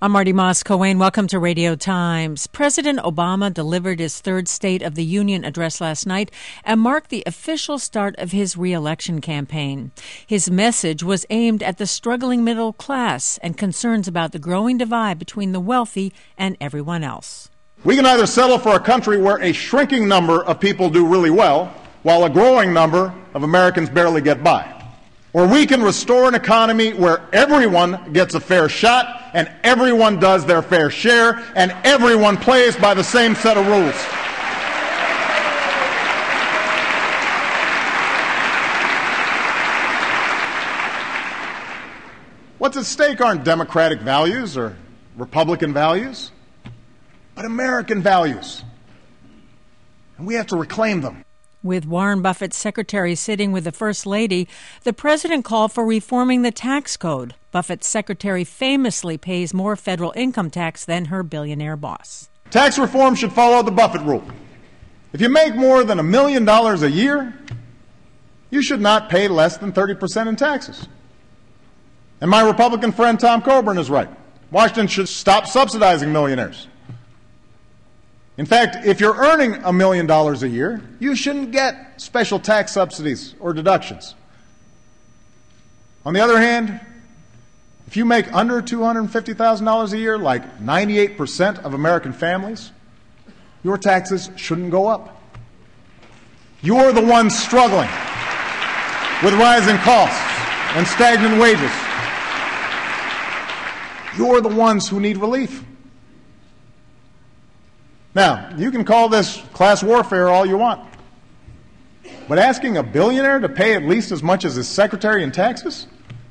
I'm Marty Moss-Coane. Welcome to Radio Times. President Obama delivered his third State of the Union address last night and marked the official start of his re-election campaign. His message was aimed at the struggling middle class and concerns about the growing divide between the wealthy and everyone else. We can either settle for a country where a shrinking number of people do really well, while a growing number of Americans barely get by. Or we can restore an economy where everyone gets a fair shot and everyone does their fair share and everyone plays by the same set of rules. What's at stake aren't democratic values or Republican values, but American values. And we have to reclaim them. With Warren Buffett's secretary sitting with the First Lady, the president called for reforming the tax code. Buffett's secretary famously pays more federal income tax than her billionaire boss. Tax reform should follow the Buffett rule. If you make more than $1 million a year, you should not pay less than 30% in taxes. And my Republican friend Tom Coburn is right. Washington should stop subsidizing millionaires. In fact, if you're earning $1 million a year, you shouldn't get special tax subsidies or deductions. On the other hand, if you make under $250,000 a year, like 98% of American families, your taxes shouldn't go up. You're the ones struggling with rising costs and stagnant wages. You're the ones who need relief. Now, you can call this class warfare all you want, but asking a billionaire to pay at least as much as his secretary in taxes?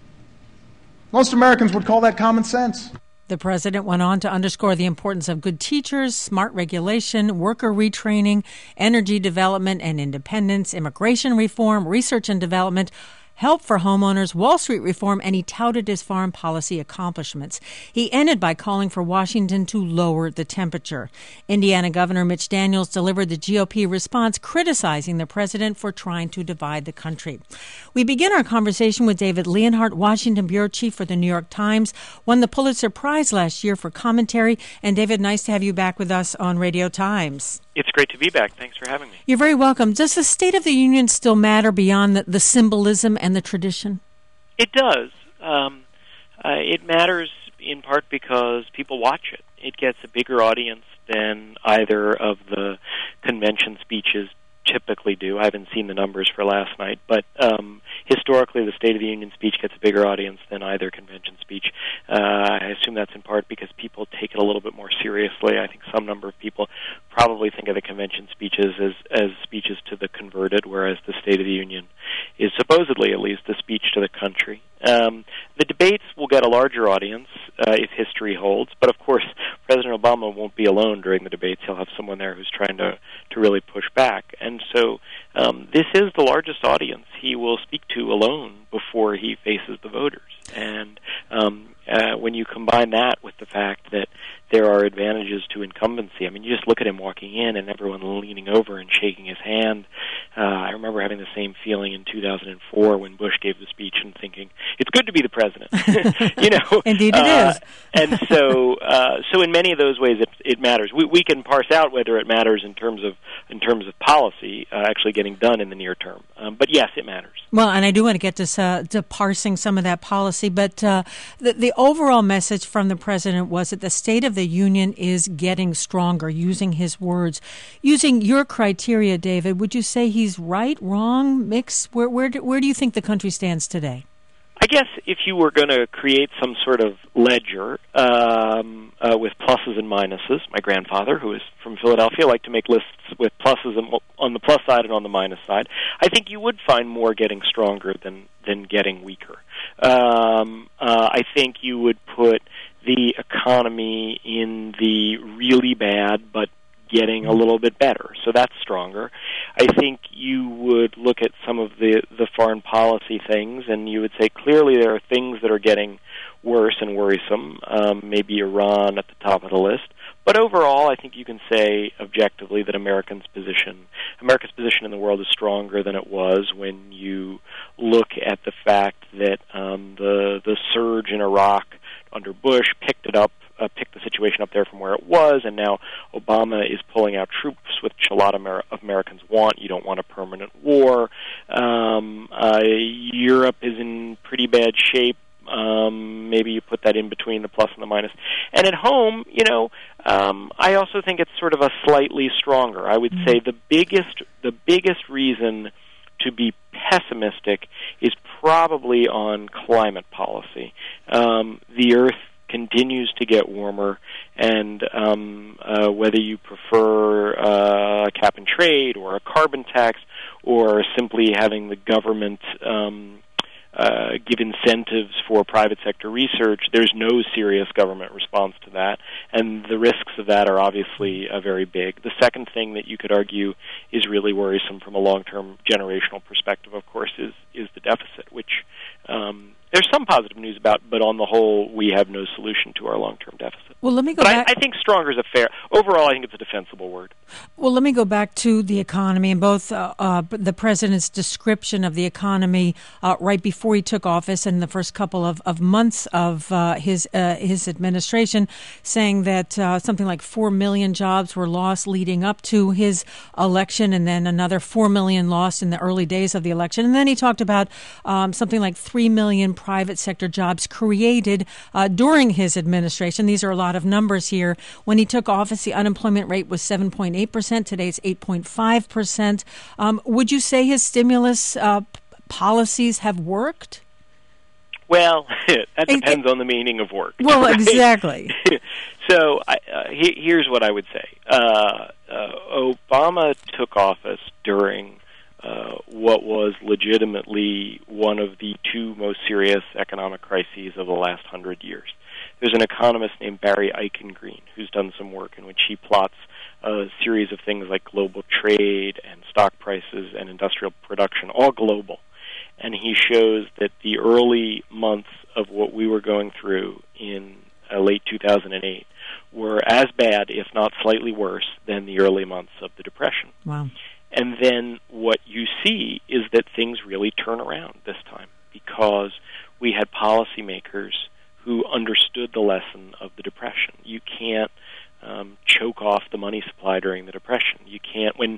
Most Americans would call that common sense. The president went on to underscore the importance of good teachers, smart regulation, worker retraining, energy development and independence, immigration reform, research and development, help for homeowners, Wall Street reform, and he touted his foreign policy accomplishments. He ended by calling for Washington to lower the temperature. Indiana Governor Mitch Daniels delivered the GOP response criticizing the president for trying to divide the country. We begin our conversation with David Leonhardt, Washington bureau chief for the New York Times, won the Pulitzer Prize last year for commentary. And David, nice to have you back with us on Radio Times. It's great to be back. Thanks for having me. You're very welcome. Does the State of the Union still matter beyond the symbolism and the tradition? It does. It matters in part because people watch it. It gets a bigger audience than either of the convention speeches typically do. I haven't seen the numbers for last night, but historically the State of the Union speech gets a bigger audience than either convention speech. I assume that's in part because people take it a little bit more seriously. I think some number of people probably think of the convention speeches as speeches to the converted, whereas the State of the Union is supposedly, at least, a speech to the country. The debates will get a larger audience if history holds, but of course President Obama won't be alone during the debates. He'll have someone there who's trying to really push back. And so this is the largest audience he will speak to alone before he faces the voters. And when you combine that with the fact that there are advantages to incumbency, I mean, you just look at him walking in and everyone leaning over and shaking his hand. I remember having the same feeling in 2004 when Bush gave the speech and thinking, it's good to be the president. You know, Indeed it is. And so in many of those ways it matters. We can parse out whether it matters in terms of policy actually getting done in the near term. But yes, it matters. Well, and I do want to get to parsing some of that policy, but the overall message from the president was that the State of the Union is getting stronger, using his words. Using your criteria, David, would you say he's right, wrong, mixed? Where do you think the country stands today? I guess if you were going to create some sort of ledger with pluses and minuses, my grandfather, who is from Philadelphia, liked to make lists with pluses on the plus side and on the minus side, I think you would find more getting stronger than getting weaker. I think you would put the economy in the really bad but getting a little bit better. So that's stronger. I think you would look at some of the foreign policy things and you would say clearly there are things that are getting worse and worrisome, maybe Iran at the top of the list. But overall, I think you can say objectively that America's position in the world is stronger than it was when you look at the fact that the surge in Iraq under Bush picked was, and now Obama is pulling out troops, which a lot of Americans want. You don't want a permanent war. Europe is in pretty bad shape. Maybe you put that in between the plus and the minus. And at home, I also think it's sort of a slightly stronger. I would say the biggest reason to be pessimistic is probably on climate policy. The Earth continues to get warmer, and whether you prefer a cap and trade or a carbon tax or simply having the government give incentives for private sector research, there's no serious government response to that, and the risks of that are obviously very big. The second thing that you could argue is really worrisome from a long-term generational perspective, of course, is the deficit, which there's some positive news about, but on the whole, we have no solution to our long-term deficit. Well, let me go back. I think stronger is overall, I think it's a defensible word. Well, let me go back to the economy and both the president's description of the economy right before he took office and the first couple of months of his administration, saying that something like 4 million jobs were lost leading up to his election, and then another 4 million lost in the early days of the election. And then he talked about something like 3 million private sector jobs created during his administration. These are a lot of numbers here. When he took office, the unemployment rate was 7.8%. Today it's 8.5%. Would you say his stimulus policies have worked? Well, that depends on the meaning of work. Well, right? Exactly. So here's what I would say. Obama took office during what was legitimately one of the two most serious economic crises of the last 100 years. There's an economist named Barry Eichengreen who's done some work in which he plots a series of things like global trade and stock prices and industrial production, all global. And he shows that the early months of what we were going through in late 2008 were as bad, if not slightly worse, than the early months of the Depression. Wow. And then what you see is that things really turn around this time because we had policymakers who understood the lesson of the Depression. You can't choke off the money supply during the Depression. You can't when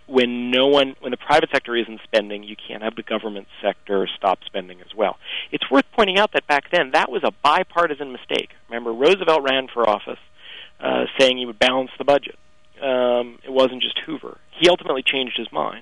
the private sector isn't spending, you can't have the government sector stop spending as well. It's worth pointing out that back then that was a bipartisan mistake. Remember, Roosevelt ran for office saying he would balance the budget. It wasn't just Hoover. He ultimately changed his mind.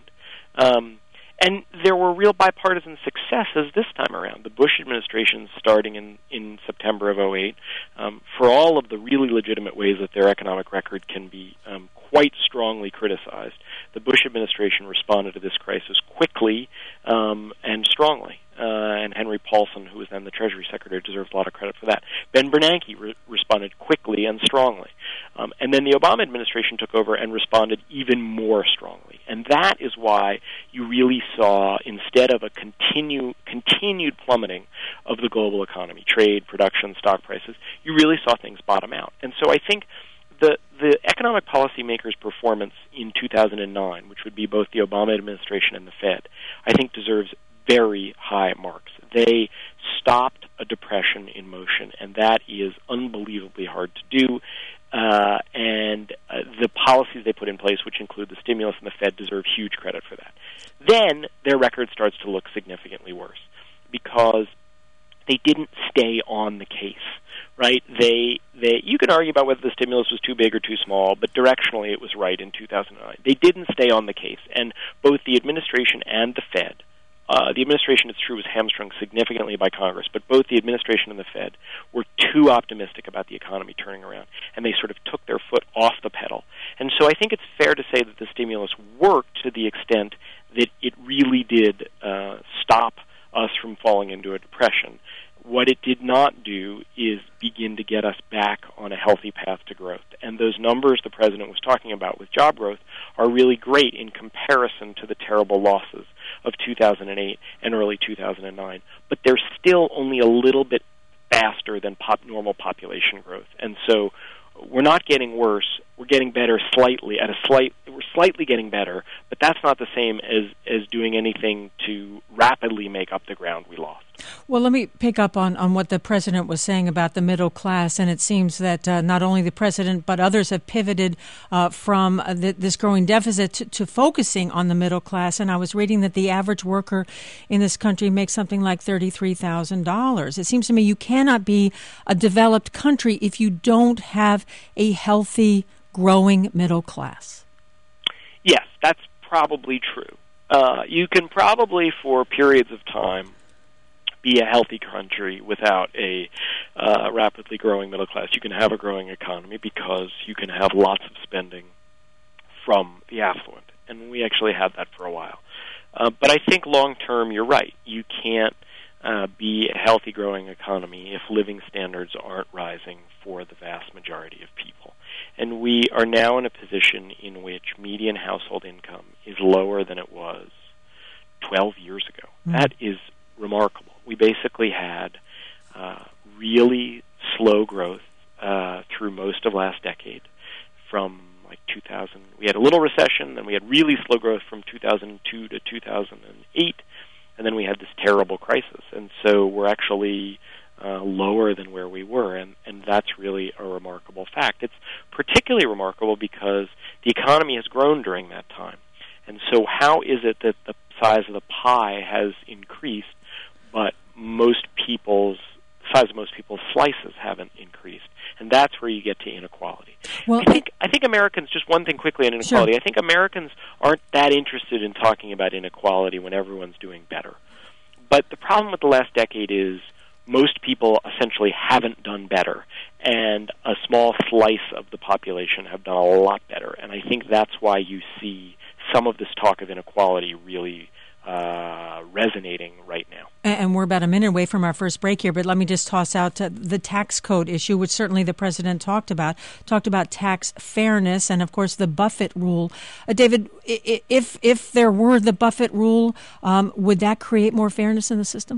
And there were real bipartisan successes this time around. The Bush administration, starting in September of 2008, for all of the really legitimate ways that their economic record can be quite strongly criticized, the Bush administration responded to this crisis quickly and strongly. And Henry Paulson, who was then the Treasury Secretary, deserves a lot of credit for that. Ben Bernanke responded quickly and strongly. And then the Obama administration took over and responded even more strongly. And that is why you really saw, instead of a continued plummeting of the global economy, trade, production, stock prices, you really saw things bottom out. And so I think the economic policymakers' performance in 2009, which would be both the Obama administration and the Fed, I think deserves very high marks. They stopped a depression in motion, and that is unbelievably hard to do. And the policies they put in place, which include the stimulus and the Fed, deserve huge credit for that. Then their record starts to look significantly worse because they didn't stay on the case, right? You can argue about whether the stimulus was too big or too small, but directionally it was right in 2009. They didn't stay on the case, and both the administration and the Fed, the administration, it's true, was hamstrung significantly by Congress, but both the administration and the Fed were too optimistic about the economy turning around, and they sort of took their foot off the pedal. And so I think it's fair to say that the stimulus worked to the extent that it really did stop us from falling into a depression. What it did not do is begin to get us back on a healthy path to growth. And those numbers the President was talking about with job growth are really great in comparison to the terrible losses of 2008 and early 2009. But they're still only a little bit faster than normal population growth. And so we're not getting worse. We're getting better slightly. We're slightly getting better, but that's not the same as doing anything to rapidly make up the ground we lost. Well, let me pick up on what the president was saying about the middle class, and it seems that not only the president but others have pivoted from this growing deficit to focusing on the middle class. And I was reading that the average worker in this country makes something like $33,000. It seems to me you cannot be a developed country if you don't have a healthy, growing middle class. Yes, that's probably true. You can probably, for periods of time, be a healthy country without a rapidly growing middle class. You can have a growing economy because you can have lots of spending from the affluent, and we actually had that for a while. But I think long-term, you're right. You can't be a healthy, growing economy if living standards aren't rising for the vast majority of people. And we are now in a position in which median household income is lower than it was 12 years ago. That is remarkable. We basically had really slow growth through most of last decade. From like 2000, we had a little recession, then we had really slow growth from 2002 to 2008, and then we had this terrible crisis. And so we're actually lower than where we were, and that's really a remarkable fact. It's particularly remarkable because the economy has grown during that time. And so how is it that the size of the pie has increased, but the size of most people's slices haven't increased? And that's where you get to inequality. Well, I think Americans, just one thing quickly on inequality, sure. I think Americans aren't that interested in talking about inequality when everyone's doing better. But the problem with the last decade is most people essentially haven't done better, and a small slice of the population have done a lot better. And I think that's why you see some of this talk of inequality really resonating right now. And we're about a minute away from our first break here, but let me just toss out the tax code issue, which certainly the president talked about tax fairness and, of course, the Buffett rule. David, if there were the Buffett rule, would that create more fairness in the system?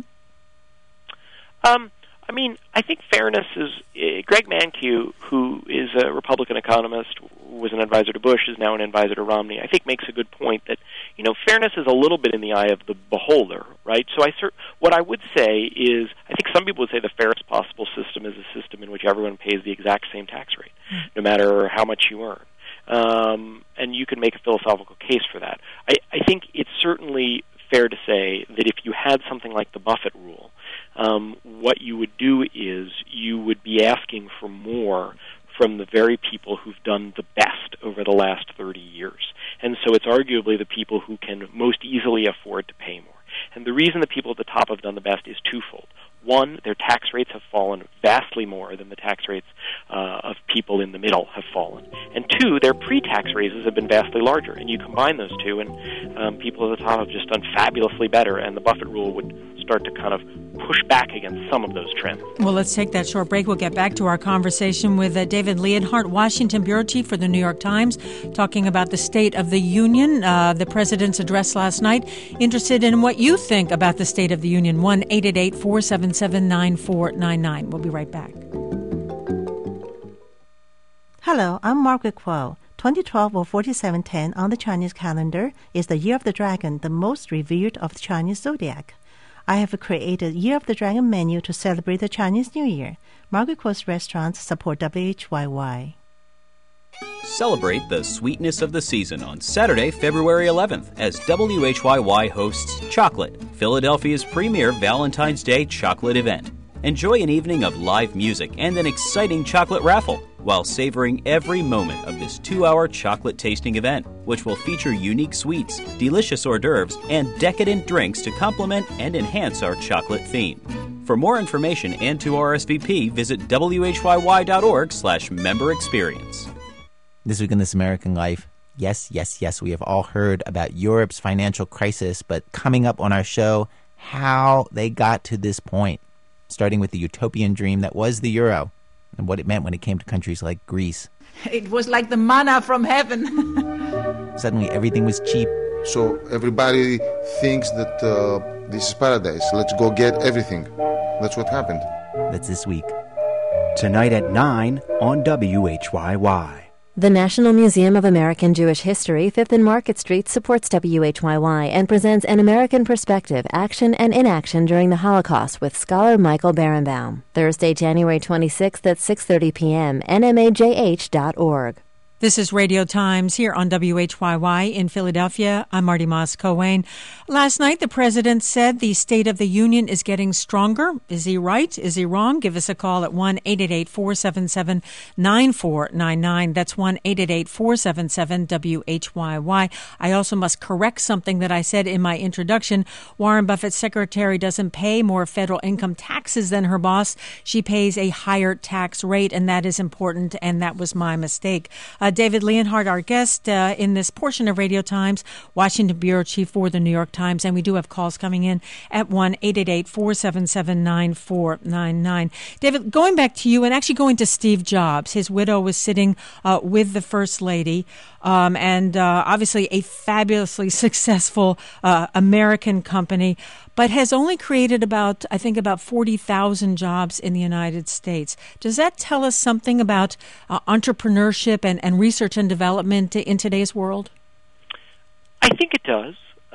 I think fairness is Greg Mankiw, who is a Republican economist, was an advisor to Bush, is now an advisor to Romney, I think makes a good point that, fairness is a little bit in the eye of the beholder, right? So what I would say is, I think some people would say the fairest possible system is a system in which everyone pays the exact same tax rate, no matter how much you earn. And you can make a philosophical case for that. I think it's certainly fair to say that if you had something like the Buffett rule, what you would do is you would be asking for more from the very people who've done the best over the last 30 years. And so it's arguably the people who can most easily afford to pay more. And the reason the people at the top have done the best is twofold. One, their tax rates have fallen vastly more than the tax rates of people in the middle have fallen. And two, their pre-tax raises have been vastly larger. And you combine those two, and people at the top have just done fabulously better, and the Buffett rule would start to kind of push back against some of those trends. Well, let's take that short break. We'll get back to our conversation with David Leonhardt, Washington bureau chief for the New York Times, talking about the State of the Union, the president's address last night. Interested in what you think about the State of the Union. 1-888-477-9499. We'll be right back. Hello, I'm Margaret Kuo. 2012 or 4710 on the Chinese calendar is the Year of the Dragon, the most revered of the Chinese zodiac. I have created Year of the Dragon menu to celebrate the Chinese New Year. Margaret Kuo's restaurants support WHYY. Celebrate the sweetness of the season on Saturday, February 11th, as WHYY hosts Chocolate, Philadelphia's premier Valentine's Day chocolate event. Enjoy an evening of live music and an exciting chocolate raffle while savoring every moment of this 2-hour chocolate tasting event, which will feature unique sweets, delicious hors d'oeuvres, and decadent drinks to complement and enhance our chocolate theme. For more information and to RSVP, visit whyy.org/member experience. This week in This American Life, yes, we have all heard about Europe's financial crisis, but coming up on our show, how they got to this point, starting with the utopian dream that was the euro and what it meant when it came to countries like Greece. It was like the manna from heaven. Suddenly everything was cheap. So everybody thinks that this is paradise. Let's go get everything. That's what happened. That's this week. Tonight at 9 on WHYY. The National Museum of American Jewish History, 5th and Market Street, supports WHYY and presents An American Perspective, Action and Inaction During the Holocaust with scholar Michael Berenbaum. Thursday, January 26th at 6:30 p.m., nmajh.org. This is Radio Times here on WHYY in Philadelphia. I'm Marty Moss-Coane. Last night, the president said the State of the Union is getting stronger. Is he right? Is he wrong? Give us a call at 1-888-477-9499. That's 1-888-477-WHYY. I also must correct something that I said in my introduction. Warren Buffett's secretary doesn't pay more federal income taxes than her boss. She pays a higher tax rate, and that is important, and that was my mistake. David Leonhardt, our guest in this portion of Radio Times, Washington Bureau Chief for the New York Times, and we do have calls coming in at 1-888-477-9499. David, going back to you and actually going to Steve Jobs, his widow was sitting with the First Lady, and obviously a fabulously successful American company, but has only created about 40,000 jobs in the United States. Does that tell us something about entrepreneurship and research and development in today's world? I think it does.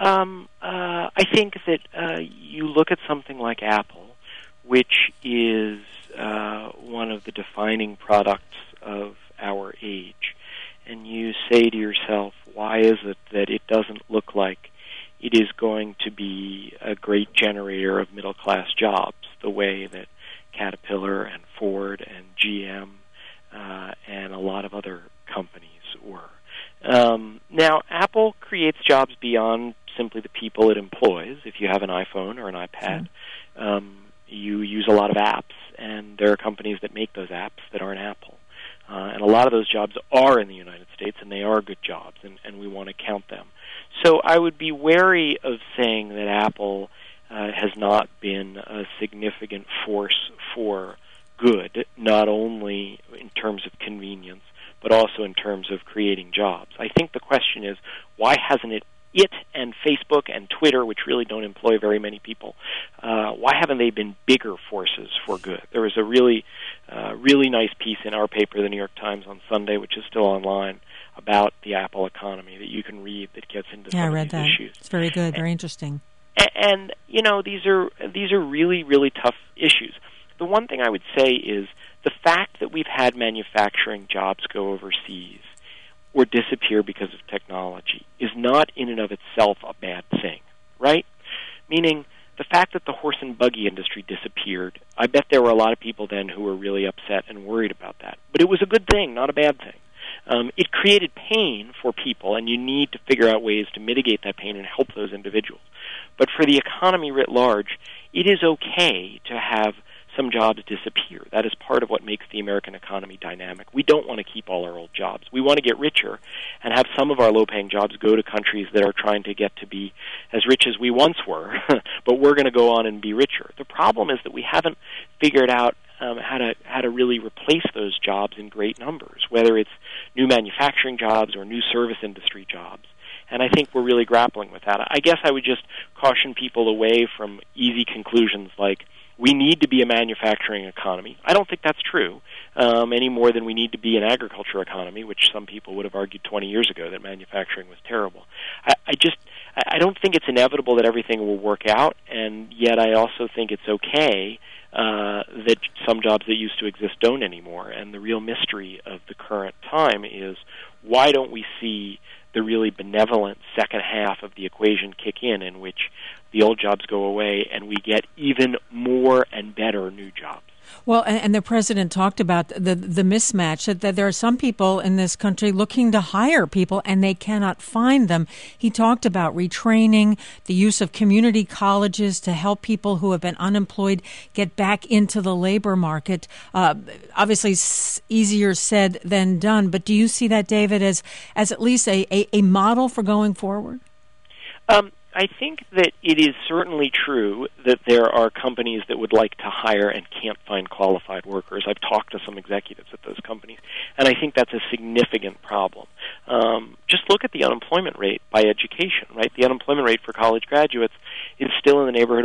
I think that you look at something like Apple, which is one of the defining products of our age, and you say to yourself, why is it that it doesn't look like it is going to be a great generator of middle-class jobs the way that Caterpillar and Ford and GM and a lot of other companies were. Now, Apple creates jobs beyond simply the people it employs. If you have an iPhone or an iPad, you use a lot of apps, and there are companies that make those apps that aren't Apple. And a lot of those jobs are in the United States, and they are good jobs, and we want to count them. So I would be wary of saying that Apple has not been a significant force for good, not only in terms of convenience, but also in terms of creating jobs. I think the question is, why hasn't it and Facebook and Twitter, which really don't employ very many people, why haven't they been bigger forces for good? There was a really nice piece in our paper, the New York Times, on Sunday, which is still online, about the Apple economy that you can read that gets into some of these issues. It's very good, very interesting. And these are really, really tough issues. The one thing I would say is the fact that we've had manufacturing jobs go overseas or disappear because of technology is not in and of itself a bad thing, right? Meaning, the fact that the horse and buggy industry disappeared, I bet there were a lot of people then who were really upset and worried about that. But it was a good thing, not a bad thing. It created pain for people, and you need to figure out ways to mitigate that pain and help those individuals. But for the economy writ large, it is okay to have some jobs disappear. That is part of what makes the American economy dynamic. We don't want to keep all our old jobs. We want to get richer and have some of our low-paying jobs go to countries that are trying to get to be as rich as we once were, but we're going to go on and be richer. The problem is that we haven't figured out how to really replace those jobs in great numbers, whether it's new manufacturing jobs or new service industry jobs. And I think we're really grappling with that. I guess I would just caution people away from easy conclusions like, we need to be a manufacturing economy. I don't think that's true, any more than we need to be an agriculture economy, which some people would have argued 20 years ago that manufacturing was terrible. I don't think it's inevitable that everything will work out, and yet I also think it's okay that some jobs that used to exist don't anymore. And the real mystery of the current time is, why don't we see the really benevolent second half of the equation kick in which the old jobs go away and we get even more and better new jobs? Well, and the president talked about the mismatch, that there are some people in this country looking to hire people and they cannot find them. He talked about retraining, the use of community colleges to help people who have been unemployed get back into the labor market. Obviously, easier said than done. But do you see that, David, as at least a model for going forward? I think that it is certainly true that there are companies that would like to hire and can't find qualified workers. I've talked to some executives at those companies, and I think that's a significant problem. Just look at the unemployment rate by education, right? The unemployment rate for college graduates is still in the neighborhood of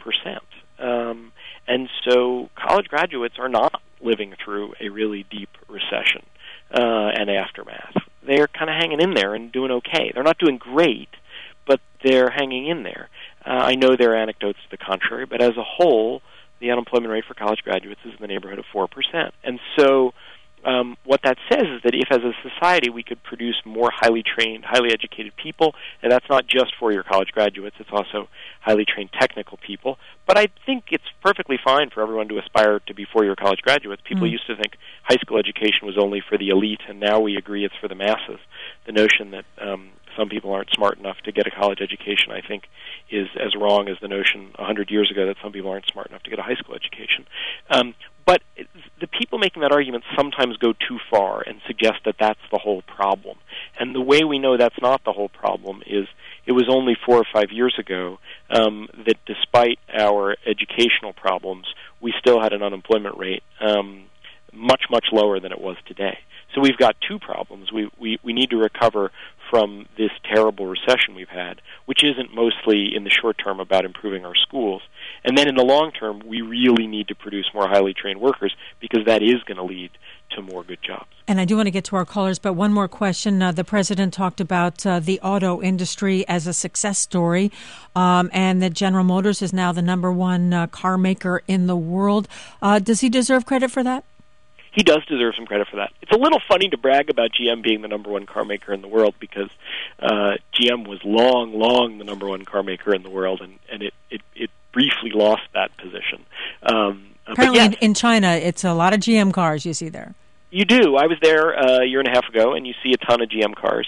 4%. And so college graduates are not living through a really deep recession. And and aftermath. They're kind of hanging in there and doing okay. They're not doing great, but they're hanging in there. I know there are anecdotes to the contrary, but as a whole, the unemployment rate for college graduates is in the neighborhood of 4%. And so what that says is that if as a society we could produce more highly trained, highly educated people, and that's not just four-year college graduates, it's also highly trained technical people, but I think it's perfectly fine for everyone to aspire to be four-year college graduates. People used to think high school education was only for the elite, and now we agree it's for the masses. The notion that some people aren't smart enough to get a college education, I think, is as wrong as the notion 100 years ago that some people aren't smart enough to get a high school education. But the people making that argument sometimes go too far and suggest that that's the whole problem. And the way we know that's not the whole problem is it was only 4 or 5 years ago that despite our educational problems, we still had an unemployment rate much, much lower than it was today. So we've got two problems. We need to recover from this terrible recession we've had, which isn't mostly in the short term about improving our schools. And then in the long term, we really need to produce more highly trained workers because that is going to lead to more good jobs. And I do want to get to our callers, but one more question. The president talked about the auto industry as a success story, and that General Motors is now the number one car maker in the world. Does he deserve credit for that? He does deserve some credit for that. It's a little funny to brag about GM being the number one car maker in the world because GM was long the number one car maker in the world, and it briefly lost that position. Apparently in China, it's a lot of GM cars you see there. You do. I was there a year and a half ago, and you see a ton of GM cars.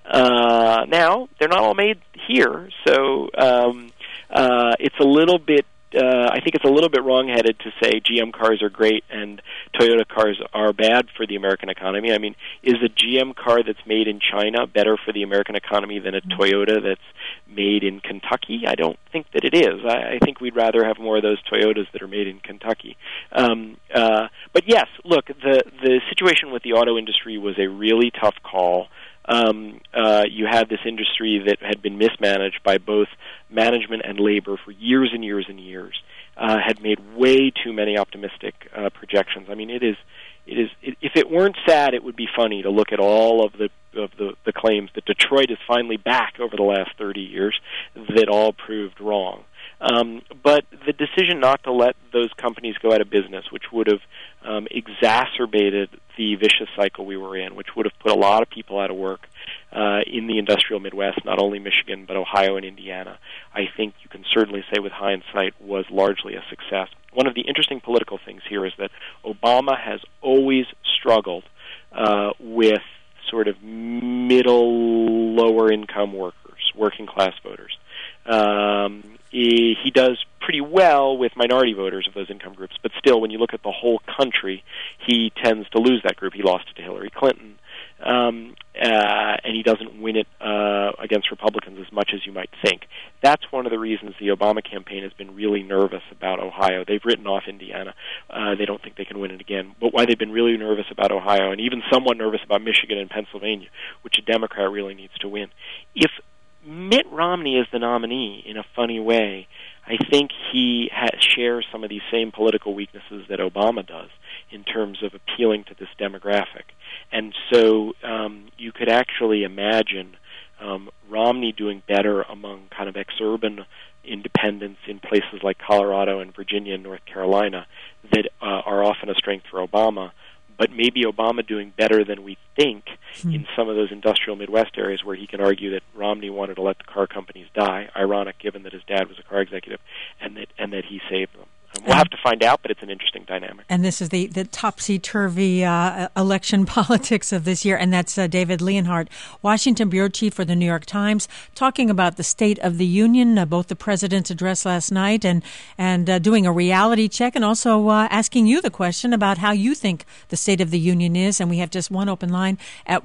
Now, they're not all made here, so it's a little bit I think it's a little bit wrong-headed to say GM cars are great and Toyota cars are bad for the American economy. I mean, is a GM car that's made in China better for the American economy than a Toyota that's made in Kentucky? I don't think that it is. I think we'd rather have more of those Toyotas that are made in Kentucky. But yes, look, the situation with the auto industry was a really tough call. You had this industry that had been mismanaged by both management and labor for years and years and years, had made way too many optimistic projections. I mean, it is if it weren't sad, it would be funny to look at all of the claims that Detroit is finally back over the last 30 years that all proved wrong. But the decision not to let those companies go out of business, which would have exacerbated the vicious cycle we were in, which would have put a lot of people out of work in the industrial Midwest, not only Michigan, but Ohio and Indiana, I think you can certainly say with hindsight was largely a success. One of the interesting political things here is that Obama has always struggled with sort of middle, lower-income workers, working-class voters. He does pretty well with minority voters of those income groups, but still, when you look at the whole country, he tends to lose that group. He lost it to Hillary Clinton, and he doesn't win it against Republicans as much as you might think. That's one of the reasons the Obama campaign has been really nervous about Ohio. They've written off Indiana. They don't think they can win it again. But why they've been really nervous about Ohio, and even somewhat nervous about Michigan and Pennsylvania, which a Democrat really needs to win. If Mitt Romney is the nominee in a funny way, I think he shares some of these same political weaknesses that Obama does in terms of appealing to this demographic. And so you could actually imagine Romney doing better among kind of exurban independents in places like Colorado and Virginia and North Carolina that are often a strength for Obama, but maybe Obama doing better than we think in some of those industrial Midwest areas where he can argue that Romney wanted to let the car companies die, ironic given that his dad was a car executive, and that he saved them. We'll have to find out, but it's an interesting dynamic. And this is the topsy-turvy election politics of this year, and that's David Leonhardt, Washington bureau chief for the New York Times, talking about the State of the Union, both the president's address last night and doing a reality check, and also asking you the question about how you think the State of the Union is. And we have just one open line at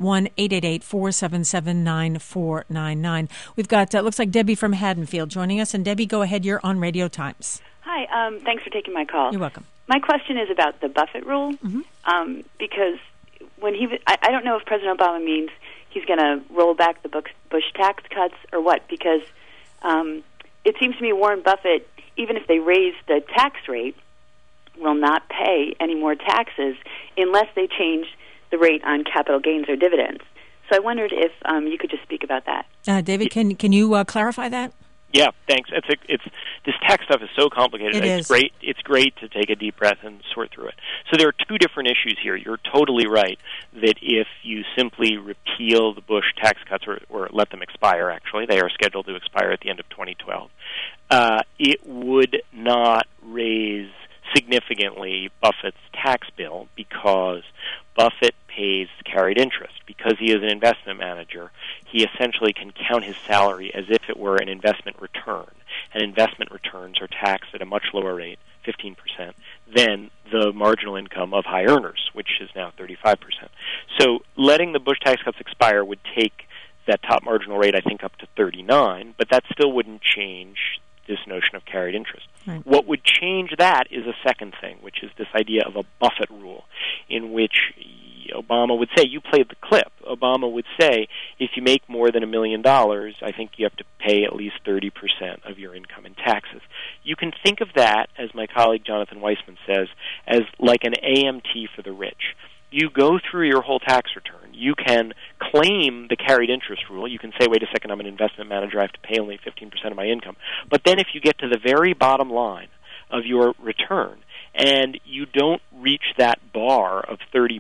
1-888-477-9499. We've got, looks like Debbie from Haddonfield joining us. And Debbie, go ahead. You're on Radio Times. Hi, thanks for taking my call. You're welcome. My question is about the Buffett rule, because when I don't know if President Obama means he's going to roll back the Bush tax cuts or what, because it seems to me Warren Buffett, even if they raise the tax rate, will not pay any more taxes unless they change the rate on capital gains or dividends. So I wondered if you could just speak about that. David, can you clarify that? Yeah, thanks. It's this tax stuff is so complicated. It's great. It's great to take a deep breath and sort through it. So there are two different issues here. You're totally right that if you simply repeal the Bush tax cuts or let them expire, actually, they are scheduled to expire at the end of 2012, it would not raise significantly Buffett's tax bill because Buffett pays carried interest. Because he is an investment manager, he essentially can count his salary as if it were an investment return. And investment returns are taxed at a much lower rate, 15%, than the marginal income of high earners, which is now 35%. So letting the Bush tax cuts expire would take that top marginal rate, I think, up to 39, but that still wouldn't change this notion of carried interest. Right. What would change that is a second thing, which is this idea of a Buffett rule, in which Obama would say, you played the clip. Obama would say, if you make more than $1 million, I think you have to pay at least 30% of your income in taxes. You can think of that, as my colleague Jonathan Weissman says, as like an AMT for the rich. You go through your whole tax return. You can claim the carried interest rule. You can say, wait a second, I'm an investment manager, I have to pay only 15% of my income. But then if you get to the very bottom line of your return and you don't reach that bar of 30%,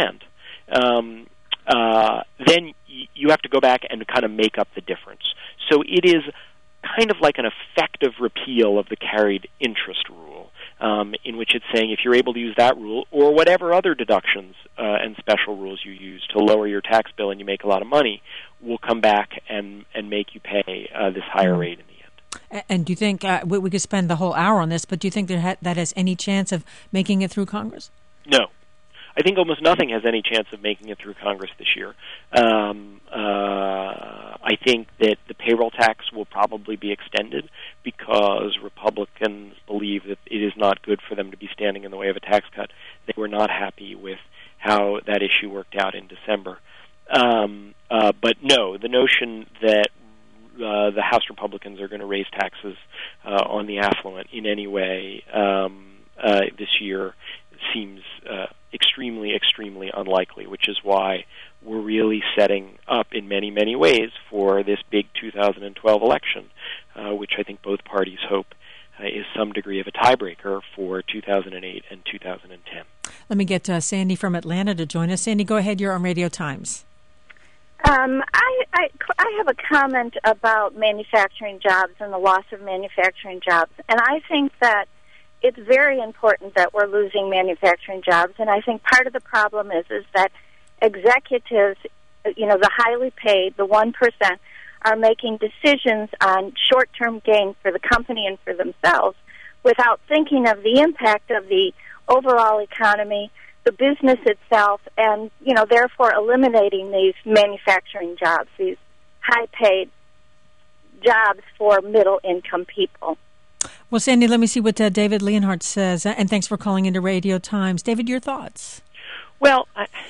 then you have to go back and kind of make up the difference. So it is kind of like an effective repeal of the carried interest rule, in which it's saying if you're able to use that rule or whatever other deductions and special rules you use to lower your tax bill and you make a lot of money, we'll come back and make you pay this higher rate in the end. And do you think, we could spend the whole hour on this, but do you think that has any chance of making it through Congress? No. I think almost nothing has any chance of making it through Congress this year. I think that the payroll tax will probably be extended because Republicans believe that it is not good for them to be standing in the way of a tax cut. They were not happy with how that issue worked out in December. But no, the notion that the House Republicans are going to raise taxes on the affluent in any way this year seems extremely, extremely unlikely, which is why we're really setting up in many, many ways for this big 2012 election, which I think both parties hope is some degree of a tiebreaker for 2008 and 2010. Let me get Sandy from Atlanta to join us. Sandy, go ahead. You're on Radio Times. I have a comment about manufacturing jobs and the loss of manufacturing jobs, and I think that it's very important that we're losing manufacturing jobs, and I think part of the problem is that executives, the highly paid, the 1%, are making decisions on short-term gain for the company and for themselves without thinking of the impact of the overall economy, the business itself, and, therefore eliminating these manufacturing jobs, these high-paid jobs for middle-income people. Well, Sandy, let me see what David Leonhardt says, and thanks for calling into Radio Times. David, your thoughts? Well,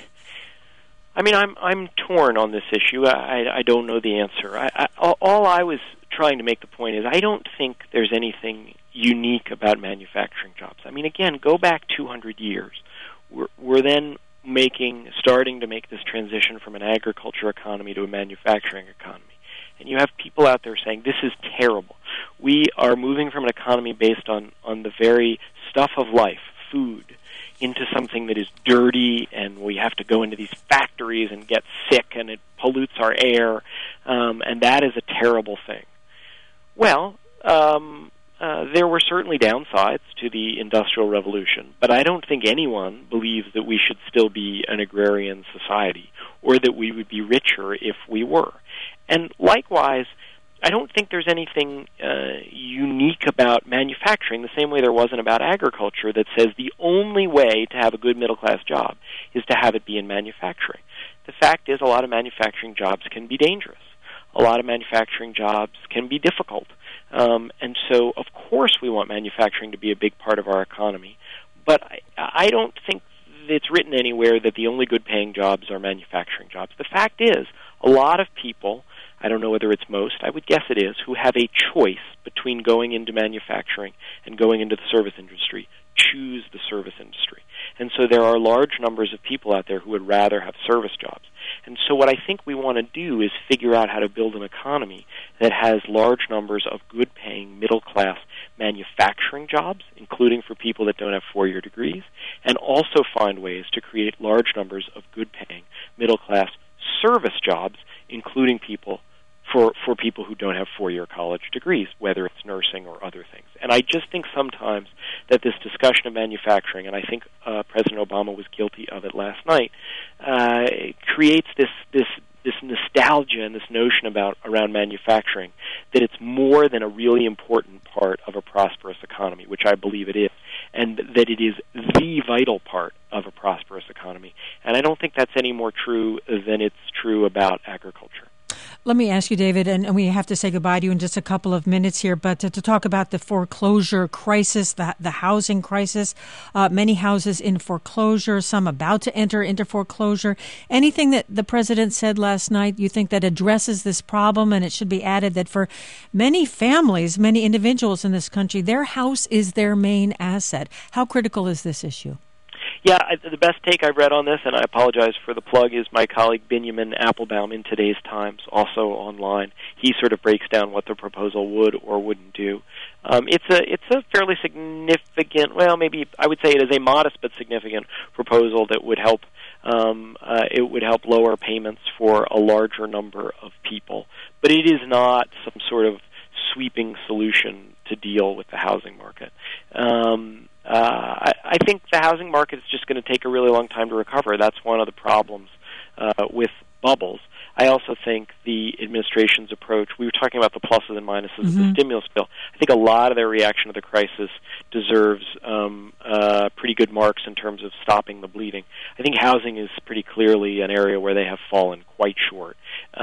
I'm torn on this issue. I don't know the answer. All I was trying to make the point is I don't think there's anything unique about manufacturing jobs. Again, go back 200 years. We're then starting to make this transition from an agriculture economy to a manufacturing economy. And you have people out there saying, this is terrible. We are moving from an economy based on the very stuff of life, food, into something that is dirty, and we have to go into these factories and get sick, and it pollutes our air, and that is a terrible thing. Well, there were certainly downsides to the Industrial Revolution, but I don't think anyone believes that we should still be an agrarian society or that we would be richer if we were. And likewise, I don't think there's anything unique about manufacturing the same way there wasn't about agriculture that says the only way to have a good middle-class job is to have it be in manufacturing. The fact is a lot of manufacturing jobs can be dangerous. A lot of manufacturing jobs can be difficult. And so, of course, we want manufacturing to be a big part of our economy. But I don't think it's written anywhere that the only good-paying jobs are manufacturing jobs. The fact is, a lot of people, I don't know whether it's most, I would guess it is, who have a choice between going into manufacturing and going into the service industry, choose the service industry. And so there are large numbers of people out there who would rather have service jobs. And so what I think we want to do is figure out how to build an economy that has large numbers of good-paying, middle-class manufacturing jobs, including for people that don't have four-year degrees, and also find ways to create large numbers of good-paying, middle-class service jobs, including for people who don't have four-year college degrees, whether it's nursing or other things. And I just think sometimes that this discussion of manufacturing, and I think President Obama was guilty of it last night, creates this nostalgia and this notion around manufacturing that it's more than a really important part of a prosperous economy, which I believe it is, and that it is the vital part of a prosperous economy. And I don't think that's any more true than it's true about agriculture. Let me ask you, David, and we have to say goodbye to you in just a couple of minutes here, but to talk about the foreclosure crisis, the housing crisis, many houses in foreclosure, some about to enter into foreclosure. Anything that the president said last night you think that addresses this problem? And it should be added that for many families, many individuals in this country, their house is their main asset. How critical is this issue? Yeah, the best take I've read on this, and I apologize for the plug, is my colleague Benjamin Applebaum in Today's Times, also online. He sort of breaks down what the proposal would or wouldn't do. It's a fairly significant, well, maybe I would say it is a modest but significant proposal that would help. It would help lower payments for a larger number of people, but it is not some sort of sweeping solution to deal with the housing market. I think the housing market is just going to take a really long time to recover. That's one of the problems with bubbles. I also think the administration's approach, we were talking about the pluses and minuses of the stimulus bill. I think a lot of their reaction to the crisis deserves pretty good marks in terms of stopping the bleeding. I think housing is pretty clearly an area where they have fallen quite short.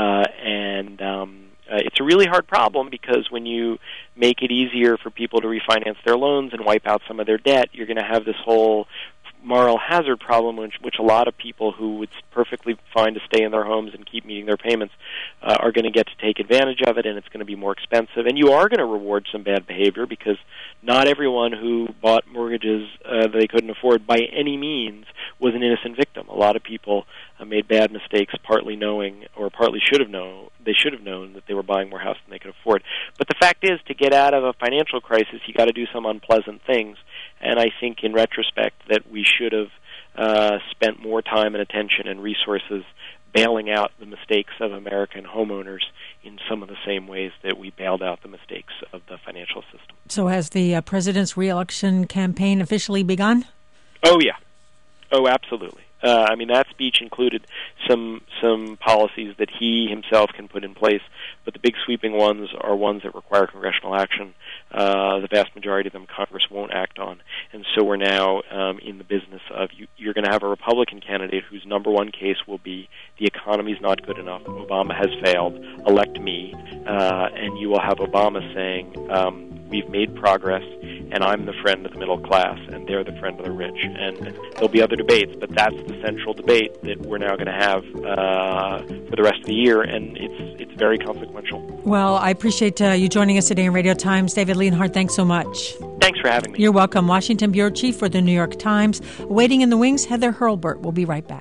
It's a really hard problem because when you make it easier for people to refinance their loans and wipe out some of their debt, you're going to have this whole moral hazard problem, which a lot of people who would perfectly fine to stay in their homes and keep meeting their payments are going to get to take advantage of it, and it's going to be more expensive. And you are going to reward some bad behavior because not everyone who bought mortgages they couldn't afford by any means was an innocent victim. A lot of people made bad mistakes, partly knowing or partly should have known. They should have known that they were buying more house than they could afford. But the fact is, to get out of a financial crisis, you got to do some unpleasant things. And I think, in retrospect, that we should have spent more time and attention and resources bailing out the mistakes of American homeowners in some of the same ways that we bailed out the mistakes of the financial system. So has the president's re-election campaign officially begun? Oh, yeah. Oh, absolutely. I mean, that speech included some policies that he himself can put in place, but the big sweeping ones are ones that require congressional action. The vast majority of them Congress won't act on. And so we're now in the business of you're going to have a Republican candidate whose number one case will be the economy's not good enough, Obama has failed, elect me, and you will have Obama saying, we've made progress, and I'm the friend of the middle class, and they're the friend of the rich. And there'll be other debates, but that's the central debate that we're now going to have for the rest of the year, and it's very consequential. Well, I appreciate you joining us today in Radio Times. David Leonhardt, thanks so much. Thanks for having me. You're welcome. Washington Bureau Chief for the New York Times. Waiting in the wings, Heather Hurlburt. We'll be right back.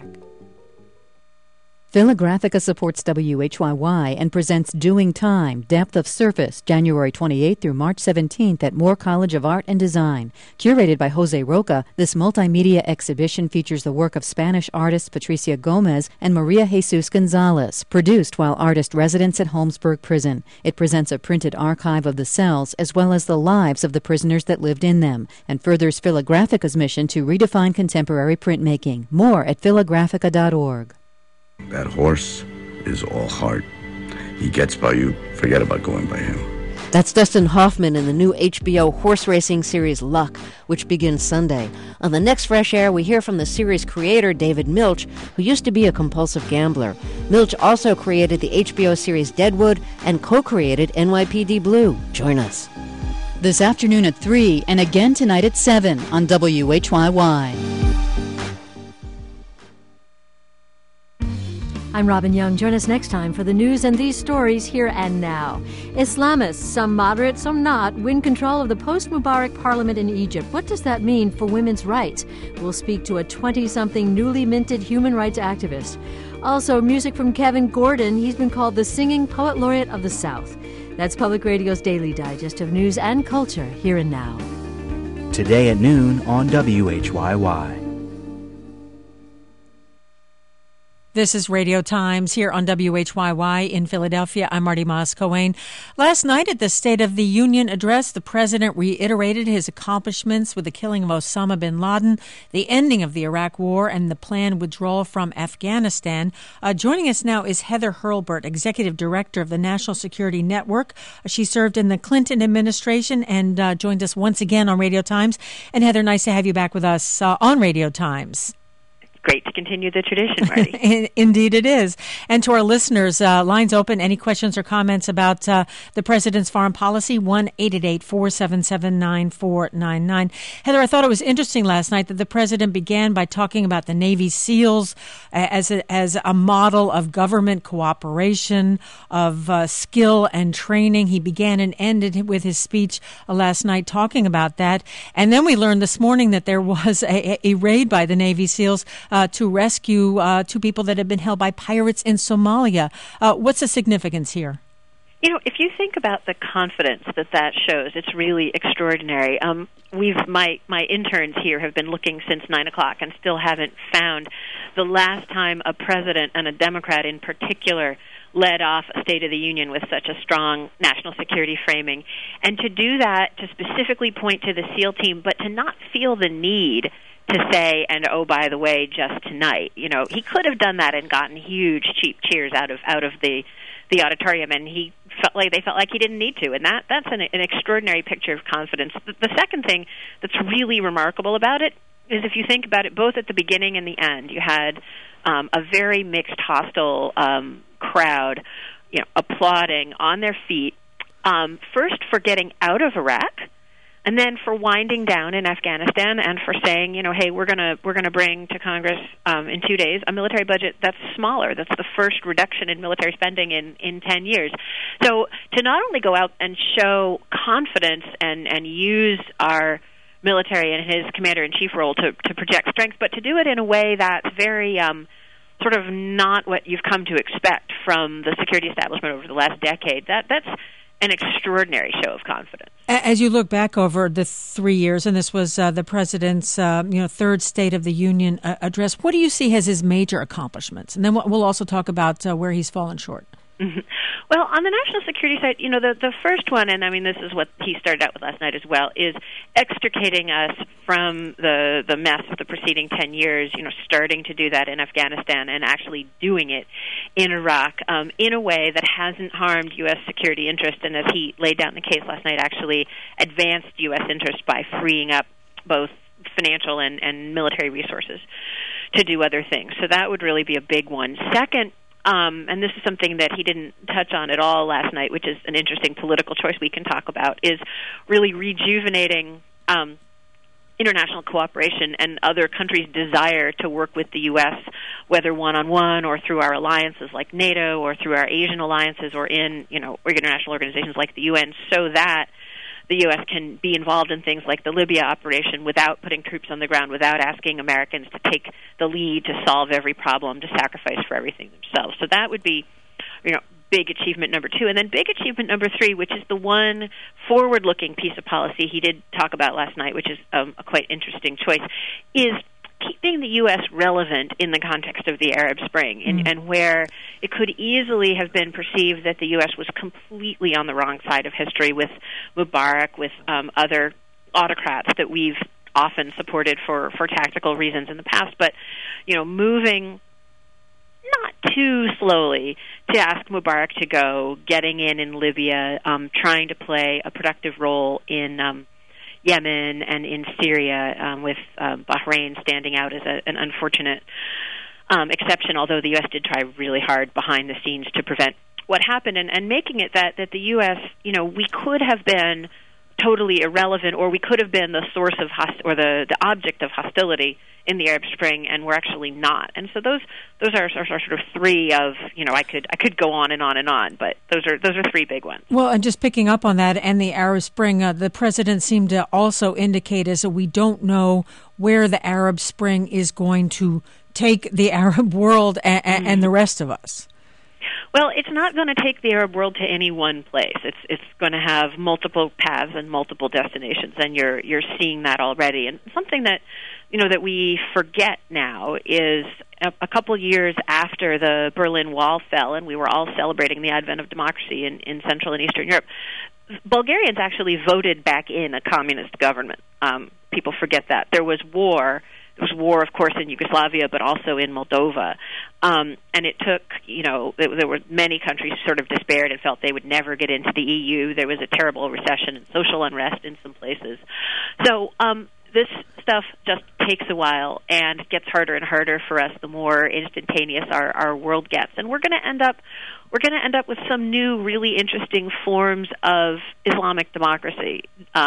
Philagraphica supports WHYY and presents Doing Time, Depth of Surface, January 28th through March 17th at Moore College of Art and Design. Curated by Jose Roca, this multimedia exhibition features the work of Spanish artists Patricia Gomez and Maria Jesus Gonzalez, produced while artist residents at Holmesburg Prison. It presents a printed archive of the cells as well as the lives of the prisoners that lived in them, and furthers Philagraphica's mission to redefine contemporary printmaking. More at philagraphica.org. That horse is all heart. He gets by you, forget about going by him. That's Dustin Hoffman in the new HBO horse racing series Luck, which begins Sunday. On the next Fresh Air, we hear from the series creator David Milch, who used to be a compulsive gambler. Milch also created the HBO series Deadwood and co-created NYPD Blue. Join us. This afternoon at 3 and again tonight at 7 on WHYY. I'm Robin Young. Join us next time for the news and these stories here and now. Islamists, some moderate, some not, win control of the post-Mubarak parliament in Egypt. What does that mean for women's rights? We'll speak to a 20-something newly minted human rights activist. Also, music from Kevin Gordon. He's been called the Singing Poet Laureate of the South. That's Public Radio's daily digest of news and culture here and now. Today at noon on WHYY. This is Radio Times here on WHYY in Philadelphia. I'm Marty Moss-Coane. Last night at the State of the Union address, the president reiterated his accomplishments with the killing of Osama bin Laden, the ending of the Iraq War, and the planned withdrawal from Afghanistan. Joining us now is Heather Hurlburt, Executive Director of the National Security Network. She served in the Clinton administration and joined us once again on Radio Times. And Heather, nice to have you back with us on Radio Times. Great to continue the tradition, Marty. Indeed it is. And to our listeners, lines open. Any questions or comments about the president's foreign policy? 1-888-477-9499. Heather, I thought it was interesting last night that the president began by talking about the Navy SEALs as a model of government cooperation, of skill and training. He began and ended with his speech last night talking about that. And then we learned this morning that there was a raid by the Navy SEALs to rescue two people that had been held by pirates in Somalia. What's the significance here? You know, if you think about the confidence that shows, it's really extraordinary. My interns here have been looking since 9 o'clock and still haven't found the last time a president, and a Democrat in particular, led off a State of the Union with such a strong national security framing. And to do that, to specifically point to the SEAL team, but to not feel the need to say, and oh, by the way, just tonight, you know, he could have done that and gotten huge, cheap cheers out of the auditorium, and they felt like he didn't need to, and that's an extraordinary picture of confidence. The second thing that's really remarkable about it is, if you think about it, both at the beginning and the end, you had a very mixed, hostile crowd, you know, applauding on their feet, first for getting out of Iraq, and then for winding down in Afghanistan, and for saying, you know, hey, we're gonna bring to Congress in 2 days a military budget that's smaller. That's the first reduction in military spending in 10 years. So to not only go out and show confidence and use our military and his commander-in-chief role to project strength, but to do it in a way that's very sort of not what you've come to expect from the security establishment over the last decade. That's an extraordinary show of confidence. As you look back over the 3 years, and this was the president's third State of the Union address, what do you see as his major accomplishments? And then we'll also talk about where he's fallen short. Mm-hmm. Well, on the national security side, you know, the first one, and I mean, this is what he started out with last night as well, is extricating us from the mess of the preceding 10 years, you know, starting to do that in Afghanistan and actually doing it in Iraq in a way that hasn't harmed U.S. security interest, and as he laid down the case last night, actually advanced U.S. interest by freeing up both financial and military resources to do other things. So that would really be a big one. Second, and this is something that he didn't touch on at all last night, which is an interesting political choice we can talk about, is really rejuvenating international cooperation and other countries' desire to work with the U.S., whether one-on-one or through our alliances like NATO or through our Asian alliances or in, you know, international organizations like the UN, so that the U.S. can be involved in things like the Libya operation without putting troops on the ground, without asking Americans to take the lead to solve every problem, to sacrifice for everything themselves. So that would be, you know, big achievement number 2. And then big achievement number 3, which is the one forward-looking piece of policy he did talk about last night, which is a quite interesting choice, is keeping the U.S. relevant in the context of the Arab Spring, and where it could easily have been perceived that the U.S. was completely on the wrong side of history with Mubarak, with other autocrats that we've often supported for tactical reasons in the past, but, you know, moving not too slowly to ask Mubarak to go, getting in Libya, trying to play a productive role in Yemen and in Syria, with Bahrain standing out as an unfortunate exception, although the U.S. did try really hard behind the scenes to prevent what happened, and making it that the U.S., you know, we could have been totally irrelevant, or we could have been the source of the object of hostility in the Arab Spring, and we're actually not. And so those are sort of three of, I could go on and on and on, but those are three big ones. Well, and just picking up on that and the Arab Spring, the president seemed to also indicate as that we don't know where the Arab Spring is going to take the Arab world and the rest of us. Well, it's not going to take the Arab world to any one place. It's going to have multiple paths and multiple destinations, and you're seeing that already. And something that that we forget now is a couple years after the Berlin Wall fell, and we were all celebrating the advent of democracy in Central and Eastern Europe. Bulgarians actually voted back in a communist government. People forget that. There was war. There was war, of course, in Yugoslavia, but also in Moldova. And it took, there were many countries sort of despaired and felt they would never get into the EU. There was a terrible recession and social unrest in some places. So this stuff just takes a while and gets harder and harder for us the more instantaneous our world gets. And we're going to end up with some new, really interesting forms of Islamic democracy.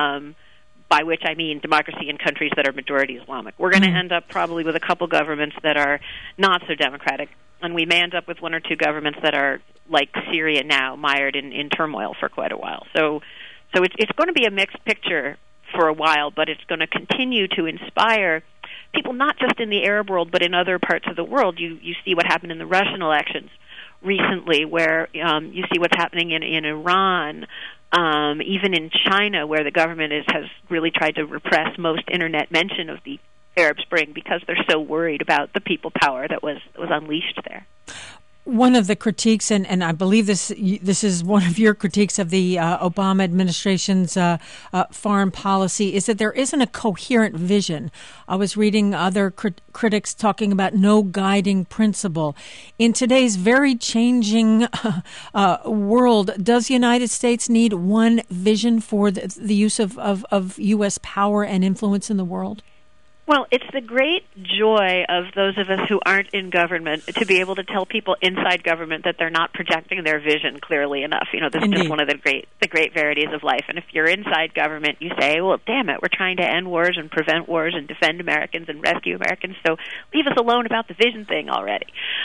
By which I mean democracy in countries that are majority Islamic. We're going to end up probably with a couple governments that are not so democratic, and we may end up with one or two governments that are like Syria now, mired in turmoil for quite a while. So it's going to be a mixed picture for a while, but it's going to continue to inspire people not just in the Arab world, but in other parts of the world. You see what happened in the Russian elections recently, where you see what's happening in Iran, even in China, where the government has really tried to repress most Internet mention of the Arab Spring because they're so worried about the people power that was unleashed there. One of the critiques, and I believe this is one of your critiques of the Obama administration's foreign policy, is that there isn't a coherent vision. I was reading other critics talking about no guiding principle. In today's very changing world, does the United States need one vision for the use of U.S. power and influence in the world? Well, it's the great joy of those of us who aren't in government to be able to tell people inside government that they're not projecting their vision clearly enough. This is just one of the great verities of life. And if you're inside government, you say, well, damn it, we're trying to end wars and prevent wars and defend Americans and rescue Americans, so leave us alone about the vision thing already.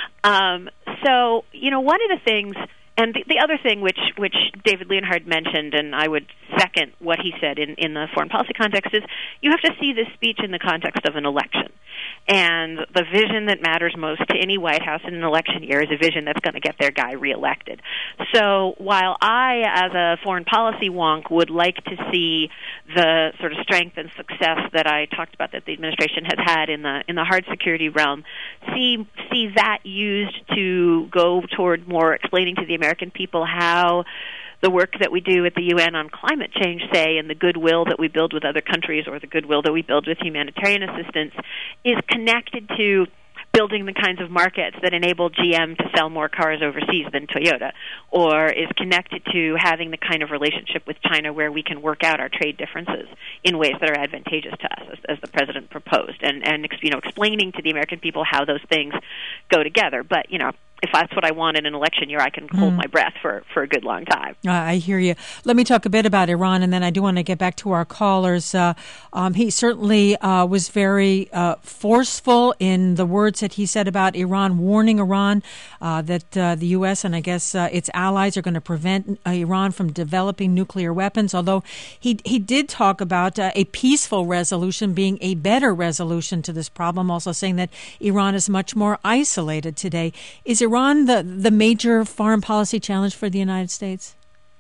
One of the things... And the other thing which David Leonhardt mentioned, and I would second what he said in the foreign policy context, is you have to see this speech in the context of an election. And the vision that matters most to any White House in an election year is a vision that's going to get their guy reelected. So while I, as a foreign policy wonk, would like to see the sort of strength and success that I talked about that the administration has had in the hard security realm, see that used to go toward more explaining to the American people how the work that we do at the UN on climate change, say, and the goodwill that we build with other countries or the goodwill that we build with humanitarian assistance is connected to building the kinds of markets that enable GM to sell more cars overseas than Toyota, or is connected to having the kind of relationship with China where we can work out our trade differences in ways that are advantageous to us, as the president proposed, and explaining to the American people how those things go together. But, if that's what I want in an election year, I can hold my breath for a good long time. I hear you. Let me talk a bit about Iran, and then I do want to get back to our callers. He certainly was very forceful in the words that he said about Iran, warning Iran that the U.S. and I guess its allies are going to prevent Iran from developing nuclear weapons, although he did talk about a peaceful resolution being a better resolution to this problem, also saying that Iran is much more isolated today. Is Iran the major foreign policy challenge for the United States?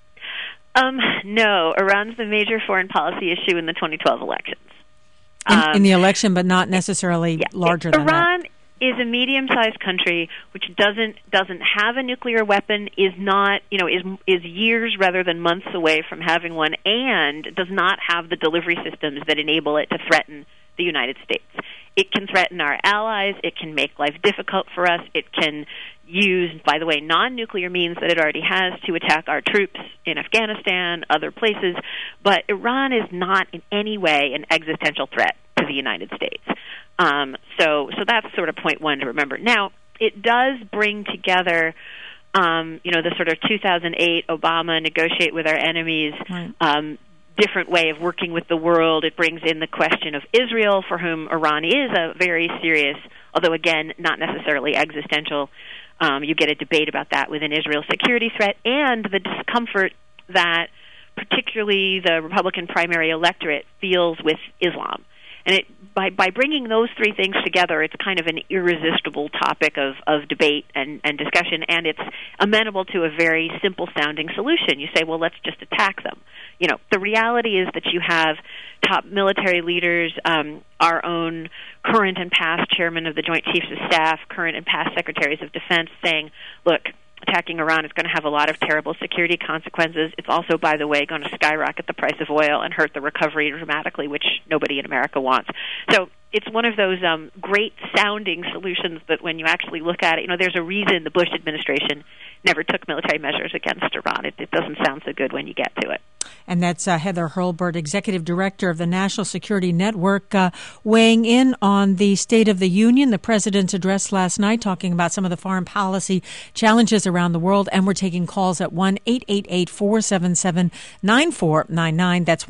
No, Iran's the major foreign policy issue in the 2012 elections. In the election, but not necessarily larger than that. Iran is a medium-sized country which doesn't have a nuclear weapon, is years rather than months away from having one, and does not have the delivery systems that enable it to threaten the United States. It can threaten our allies. It can make life difficult for us. It can use, by the way, non-nuclear means that it already has to attack our troops in Afghanistan, other places. But Iran is not in any way an existential threat to the United States. So that's sort of point one to remember. Now, it does bring together the sort of 2008 Obama negotiate with our enemies different way of working with the world. It brings in the question of Israel, for whom Iran is a very serious, although again, not necessarily existential. You get a debate about that within Israel's security threat and the discomfort that particularly the Republican primary electorate feels with Islam. And by bringing those three things together, it's kind of an irresistible topic of debate and discussion, and it's amenable to a very simple-sounding solution. You say, well, let's just attack them. You know, the reality is that you have top military leaders, our own current and past chairman of the Joint Chiefs of Staff, current and past secretaries of defense saying, look, attacking Iran is going to have a lot of terrible security consequences. It's also, by the way, going to skyrocket the price of oil and hurt the recovery dramatically, which nobody in America wants. So it's one of those great-sounding solutions that when you actually look at it, you know, there's a reason the Bush administration never took military measures against Iran. It doesn't sound so good when you get to it. And that's Heather Hurlburt, Executive Director of the National Security Network, weighing in on the State of the Union, the President's address last night, talking about some of the foreign policy challenges around the world. And we're taking calls at 1-888-477-9499. That's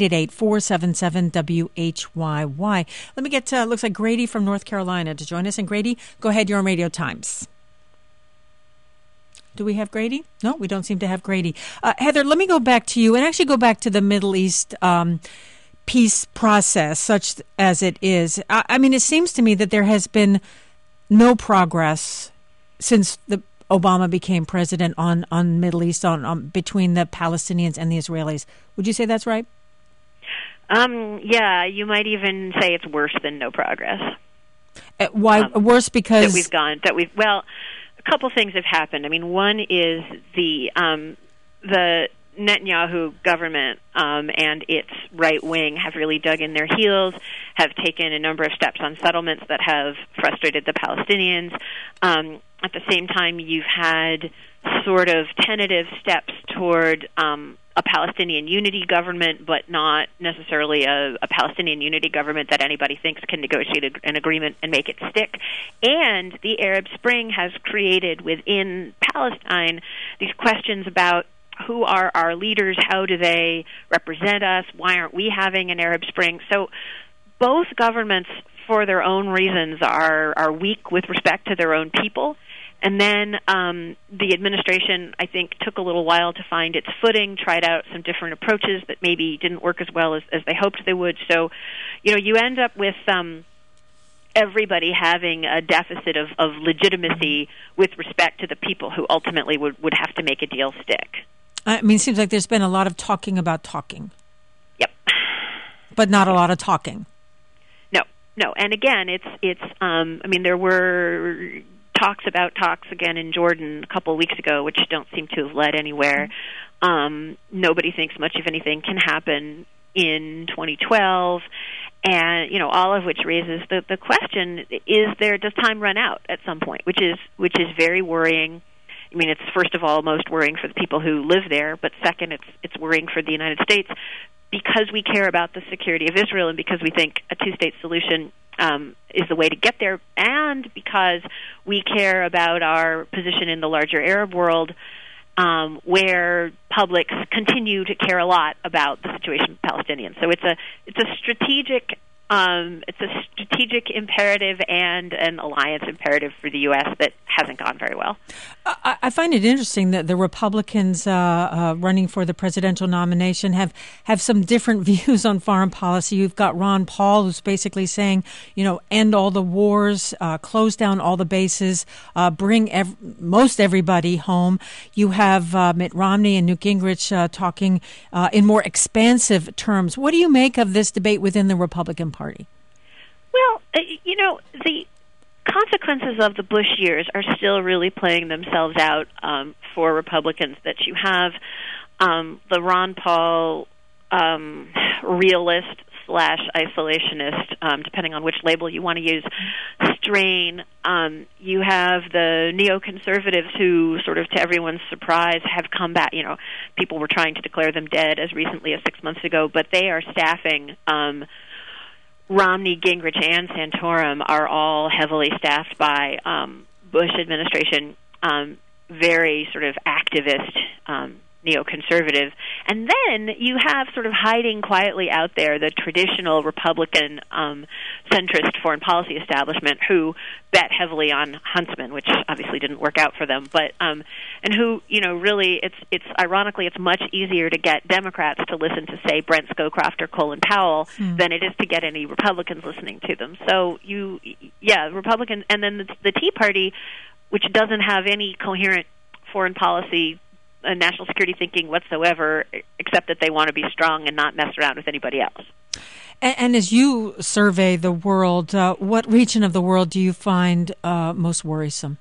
1-888-477-WHYY. Let me get, looks like Grady from North Carolina to join us. And Grady, go ahead, you're on Radio Times. Do we have Grady? No, we don't seem to have Grady. Heather, let me go back to you and actually go back to the Middle East peace process, such as it is. I mean, it seems to me that there has been no progress since Obama became president on Middle East, on between the Palestinians and the Israelis. Would you say that's right? Yeah, you might even say it's worse than no progress. Why worse? Because well, a couple things have happened. I mean, one is the Netanyahu government and its right wing have really dug in their heels, have taken a number of steps on settlements that have frustrated the Palestinians. At the same time, you've had sort of tentative steps toward a Palestinian unity government, but not necessarily a Palestinian unity government that anybody thinks can negotiate an agreement and make it stick. And the Arab Spring has created within Palestine these questions about who are our leaders, how do they represent us, why aren't we having an Arab Spring? So both governments, for their own reasons, are weak with respect to their own people. And then the administration, I think, took a little while to find its footing, tried out some different approaches that maybe didn't work as well as they hoped they would. So, you know, you end up with everybody having a deficit of legitimacy with respect to the people who ultimately would have to make a deal stick. I mean, it seems like there's been a lot of talking about talking. Yep. But not a lot of talking. No. And again, it's I mean, there were talks again in Jordan a couple of weeks ago, which don't seem to have led anywhere. Nobody thinks much of anything can happen in 2012, and you know, all of which raises the question: does time run out at some point? Which is very worrying. I mean, it's first of all most worrying for the people who live there, but second, it's worrying for the United States because we care about the security of Israel and because we think a two-state solution is the way to get there, and because we care about our position in the larger Arab world, where publics continue to care a lot about the situation of Palestinians. So it's a strategic imperative and an alliance imperative for the U.S. that hasn't gone very well. I find it interesting that the Republicans running for the presidential nomination have some different views on foreign policy. You've got Ron Paul, who's basically saying, you know, end all the wars, close down all the bases, bring most everybody home. You have Mitt Romney and Newt Gingrich talking in more expansive terms. What do you make of this debate within the Republican Party? Well, you know, the consequences of the Bush years are still really playing themselves out for Republicans. That you have the Ron Paul realist / isolationist, depending on which label you want to use, strain. You have the neoconservatives who, sort of to everyone's surprise, have come back. You know, people were trying to declare them dead as recently as 6 months ago, but they are staffing. Romney, Gingrich, and Santorum are all heavily staffed by Bush administration, very sort of activist, neoconservative. And then you have sort of hiding quietly out there the traditional Republican centrist foreign policy establishment who bet heavily on Huntsman, which obviously didn't work out for them, but and who, really it's ironically it's much easier to get Democrats to listen to, say, Brent Scowcroft or Colin Powell than it is to get any Republicans listening to them. So Republicans, and then the Tea Party, which doesn't have any coherent foreign policy national security thinking whatsoever, except that they want to be strong and not mess around with anybody else. And as you survey the world, what region of the world do you find most worrisome?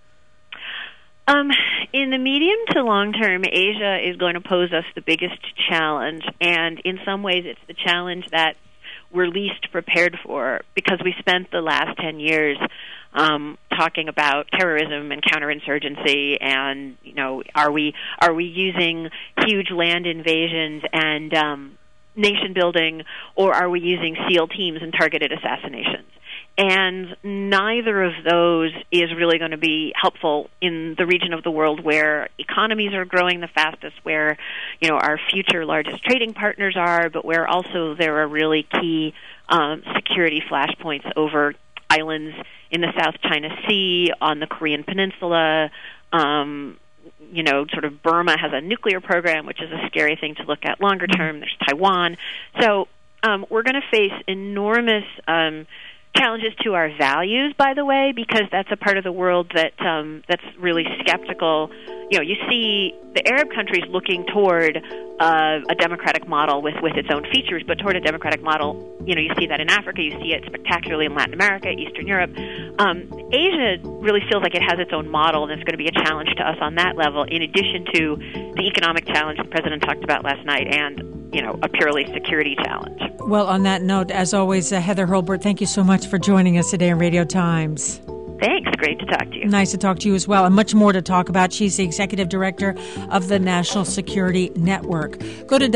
In the medium to long term, Asia is going to pose us the biggest challenge, and in some ways it's the challenge that we're least prepared for, because we spent the last 10 years talking about terrorism and counterinsurgency, and are we using huge land invasions and nation building, or are we using SEAL teams and targeted assassinations? And neither of those is really going to be helpful in the region of the world where economies are growing the fastest, where our future largest trading partners are, but where also there are really key security flashpoints over islands in the South China Sea, on the Korean Peninsula. Sort of Burma has a nuclear program, which is a scary thing to look at longer term. There's Taiwan. So we're going to face enormous challenges to our values, by the way, because that's a part of the world that's really skeptical. You see the Arab countries looking toward a democratic model with its own features, but toward a democratic model. You see that in Africa. You see it spectacularly in Latin America, Eastern Europe. Asia really feels like it has its own model, and it's going to be a challenge to us on that level, in addition to the economic challenge the President talked about last night and a purely security challenge. Well, on that note, as always, Heather Hurlburt, thank you so much for joining us today on Radio Times. Thanks. Great to talk to you. Nice to talk to you as well, and much more to talk about. She's the Executive Director of the National Security Network. Go to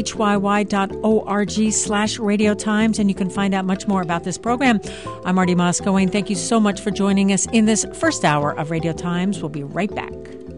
whyy.org/Radio Times, and you can find out much more about this program. I'm Marty Moscow, and thank you so much for joining us in this first hour of Radio Times. We'll be right back.